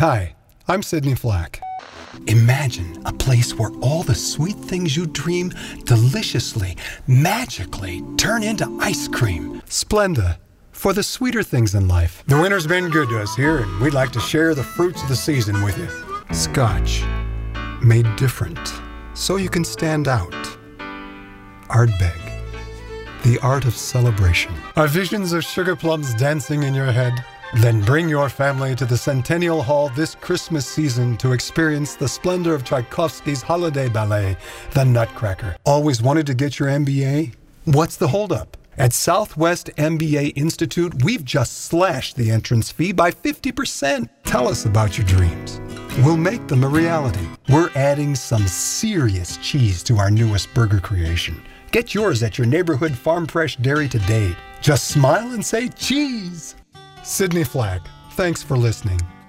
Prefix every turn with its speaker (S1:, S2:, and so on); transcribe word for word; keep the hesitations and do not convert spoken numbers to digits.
S1: Hi, I'm Sidney Flack. Imagine a place where all the sweet things you dream deliciously, magically turn into ice cream. Splenda, for the sweeter things in life. The winter's been good to us here, and we'd like to share the fruits of the season with you. Scotch, made different, so you can stand out. Ardbeg, the art of celebration. Are visions of sugar plums dancing in your head? Then bring your family to the Centennial Hall this Christmas season to experience the splendor of Tchaikovsky's holiday ballet, The Nutcracker. Always wanted to get your M B A? What's the holdup? At Southwest M B A Institute, we've just slashed the entrance fee by fifty percent. Tell us about your dreams. We'll make them a reality. We're adding some serious cheese to our newest burger creation. Get yours at your neighborhood Farm Fresh Dairy today. Just smile and say cheese. Sidney Flack, thanks for listening.